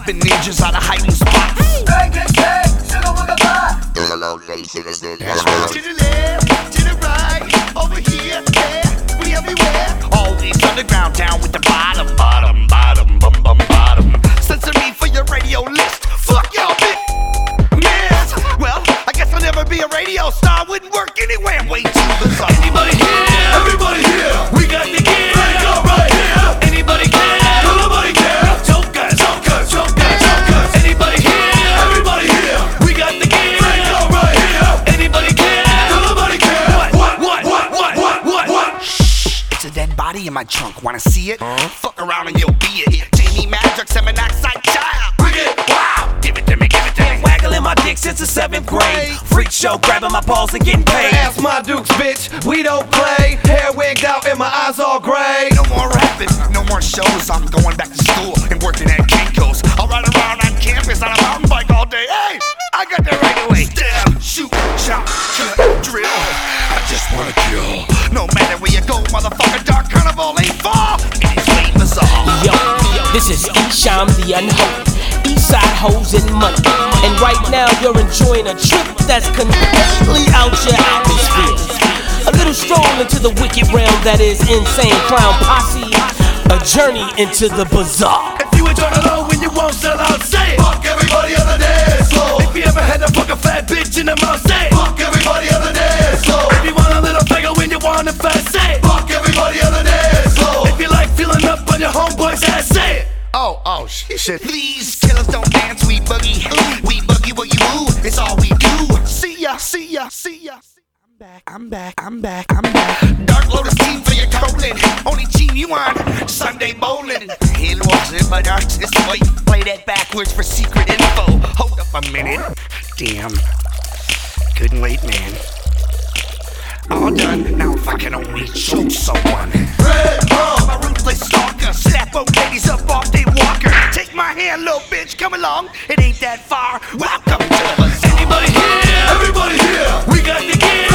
Slapping ninjas out of hiding spots. That's right. To the left, to the right, over here, there, we everywhere. Always underground, down with the bottom, bottom, bottom, bum, bum, bottom. Censor me for your radio list. Fuck y'all, bitch. Well, I guess I'll never be a radio star. Wouldn't work anyway. I'm way too bizarre. Anybody here? Everybody here. We got the gear. Break up right here. Anybody care? Nobody care. Jokers, jokers, jokers, jokers. Anybody here? Everybody here. We got the gear. Break up right here. Anybody care? Nobody care. What? Shh. It's a dead body in my trunk. Wanna see it? Fuck around and you'll be it. Jamie Magic, monoxide child. Bring it. Wow. Give it to me. Waggling my dick since the 7th grade. Freak show, grabbing my balls and getting paid. Ask my dukes, bitch, we don't play. Hair wigged out and my eyes all gray. No more rapping, no more shows. I'm going back to school and working at Kinko's. I'll ride around on campus on a mountain bike all day. Hey, I got that right away. Stab, shoot, shout, cut, drill. I just wanna kill. No matter where you go, motherfucker, Dark Carnival ain't far. It is way bizarre. Yo, this is Esham the Unholy. Eastside hoes and money. And right now you're enjoying a trip that's completely out your atmosphere. A little stroll into the wicked realm that is Insane Clown Posse. A journey into the bizarre. If you enjoy the low when you won't sell out, say it. Fuck everybody on the dance floor. If you ever had to fuck a fat bitch in the mouth, say it. Fuck everybody on the dance floor. If you want a little bigger when you want it fast, say it. Fuck everybody on the dance floor. If you like feeling up on your homeboy's ass, say it. Oh, shit. These killers don't dance, we boogie. We boogie where you move, it's all we do. See ya. I'm back. Dark Lotus team for your colon. Only team you on Sunday bowling. It wasn't but artist. Wait, play that backwards for secret info. Hold up a minute. Damn. Couldn't wait, man. All done. Now if I can only choke someone. Red Rum, I'm a ruthless stalker. Slap both ladies up off they walker. Take my hand, little bitch. Come along. It ain't that far. Welcome to the bazaar. Anybody here? Everybody here. We got the gear.